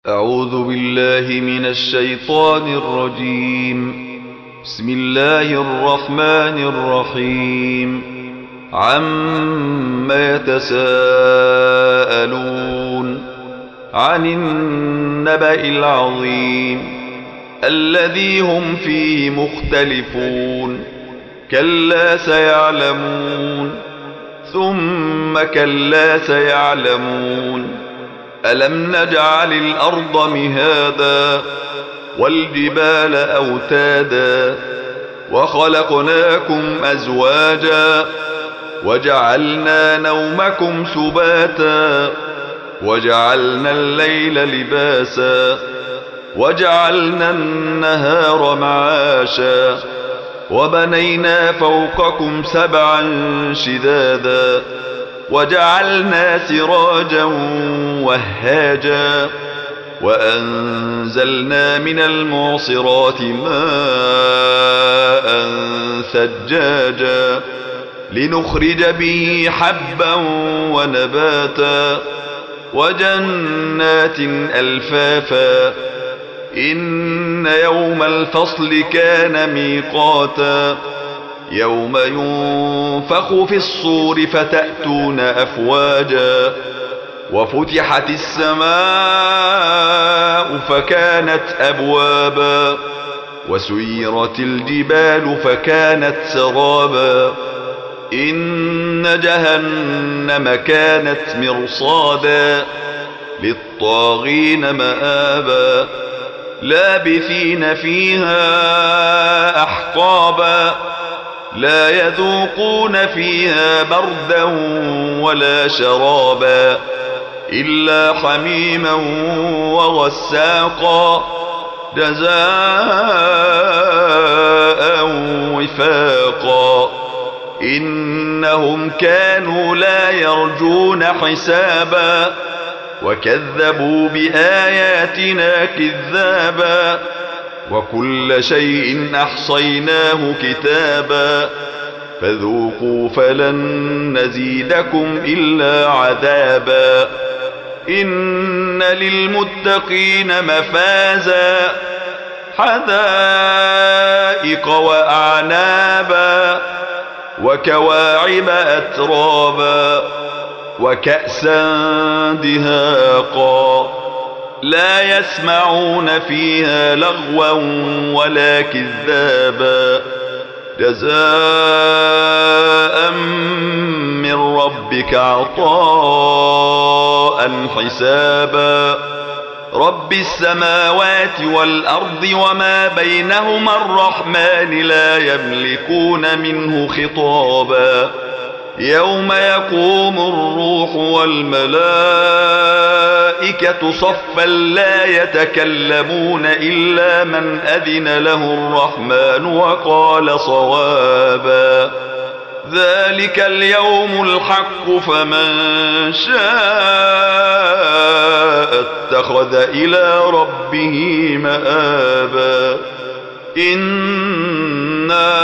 أعوذ بالله من الشيطان الرجيم. بسم الله الرحمن الرحيم. عما يتساءلون عن النبأ العظيم الذي هم فيه مختلفون. كلا سيعلمون ثم كلا سيعلمون. ألم نجعل الأرض مهادا والجبال أوتادا وخلقناكم أزواجا وجعلنا نومكم سباتا وجعلنا الليل لباسا وجعلنا النهار معاشا وبنينا فوقكم سبعا شدادا وجعلنا سراجا وهاجا وأنزلنا من المعصرات ماء ثجاجا لنخرج به حبا ونباتا وجنات ألفافا. إن يوم الفصل كان ميقاتا يوم ينفخ في الصور فتأتون أفواجا وفتحت السماء فكانت أبوابا وسيرت الجبال فكانت سرابا. إن جهنم كانت مرصادا للطاغين مآبا لابثين فيها أحقابا لا يذوقون فيها بردا ولا شرابا إلا حميما وغساقا جزاء وفاقا. إنهم كانوا لا يرجون حسابا وكذبوا بآياتنا كذابا وكل شيء أحصيناه كتابا فذوقوا فلن نزيدكم إلا عذابا. إن للمتقين مفازا حدائق وأعنابا وكواعب أترابا وكأسا دهاقا لا يسمعون فيها لغوا ولا كذابا جزاء من ربك عطاء حسابا. رب السماوات والأرض وما بينهما الرحمن لا يملكون منه خطابا. يوم يقوم الروح والملائكة صفا لا يتكلمون إلا من أذن له الرحمن وقال صوابا. ذلك اليوم الحق فمن شاء اتخذ إلى ربه مآبا. إنا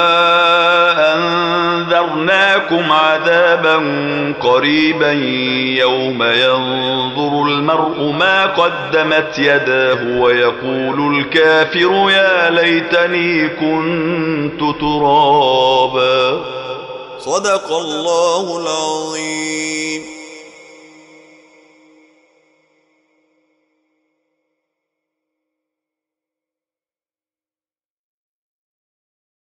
أنذرناكم عذابا قريبا يوم ينظر المرء ما قدمت يداه ويقول الكافر يا ليتني كنت ترابا. صدق الله العظيم.